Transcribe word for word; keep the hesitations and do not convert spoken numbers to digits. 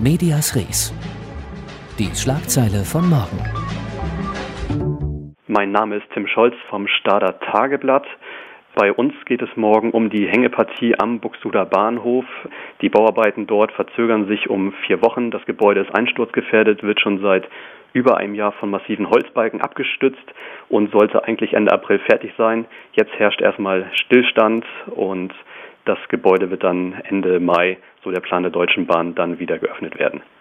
Medias Res. Die Schlagzeile von morgen. Mein Name ist Tim Scholz vom Stadter Tageblatt. Bei uns geht es morgen um die Hängepartie am Buxtehuder Bahnhof. Die Bauarbeiten dort verzögern sich um vier Wochen. Das Gebäude ist einsturzgefährdet, wird schon seit über einem Jahr von massiven Holzbalken abgestützt und sollte eigentlich Ende April fertig sein. Jetzt herrscht erstmal Stillstand und das Gebäude wird dann Ende Mai, so der Plan der Deutschen Bahn, dann wieder geöffnet werden.